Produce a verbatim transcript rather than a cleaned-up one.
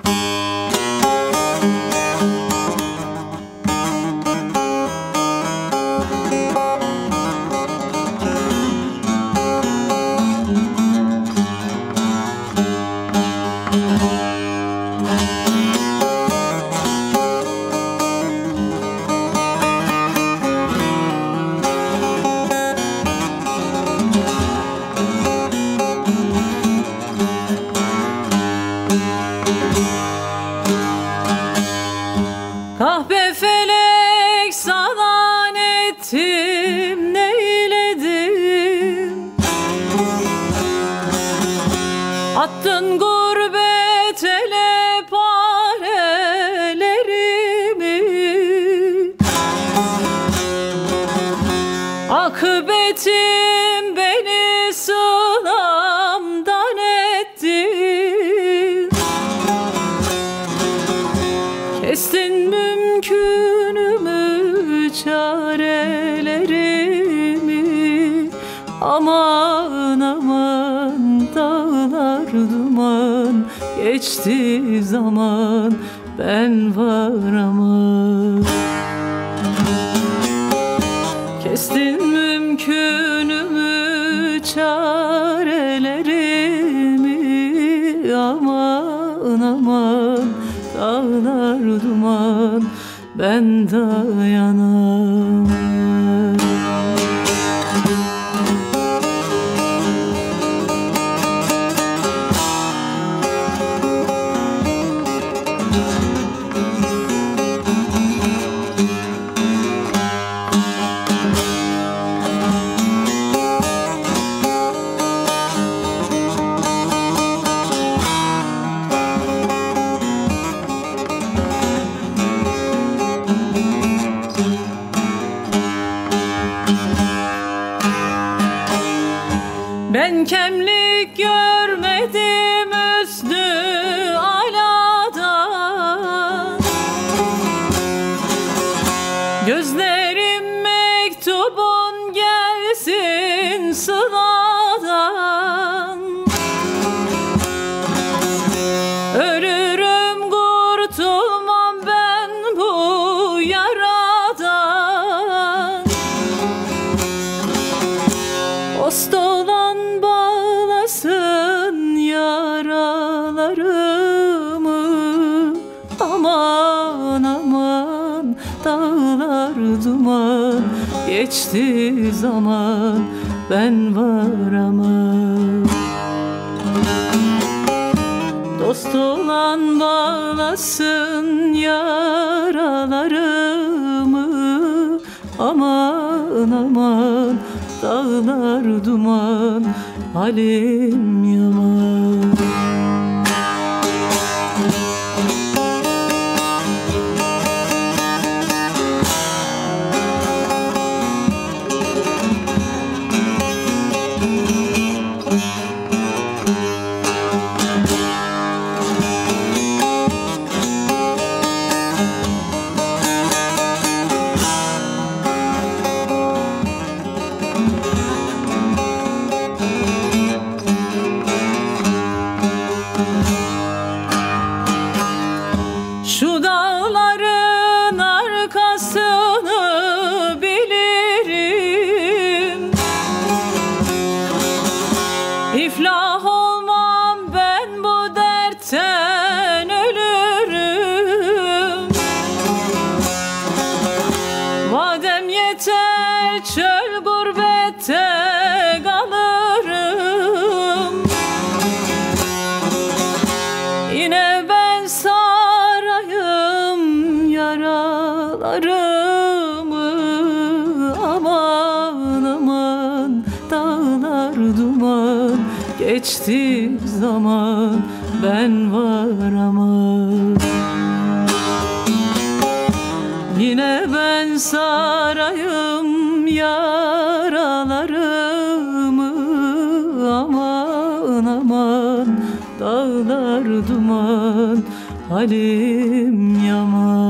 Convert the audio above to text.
Kahpe felek salan ettim, neyledim? Attın gurbet ele parelerimi, akıbetim beni sılamdan etti. Kestin mümkünümü, çarelerimi, aman aman dağlar duman, geçti zaman ben varamam. Kestin mümkünümü, çarelerimi, aman aman dağlar duman, ben dayanamam. Ben kemlik görmedim üstü aladan, gözlerim mektubun gelsin sıladan. Ölürüm kurtulmam ben bu yaradan. Dost olan bağlasın yaralarımı, aman aman dağlar duman, geçti zaman ben varamam. Dost olan bağlasın yaralarımı, aman aman dağlar duman, halim yaman. Şu dağların arkasını bilirim, İflah olmam ben bu dertten ölürüm. Vadem yeter çöl gurbette kalırım. Yine ben sarayım yaralarımı, aman aman dağlar duman, geçti zaman ben varamam. Yine ben sarayım yaralarımı, aman aman dağlar duman, halim yaman.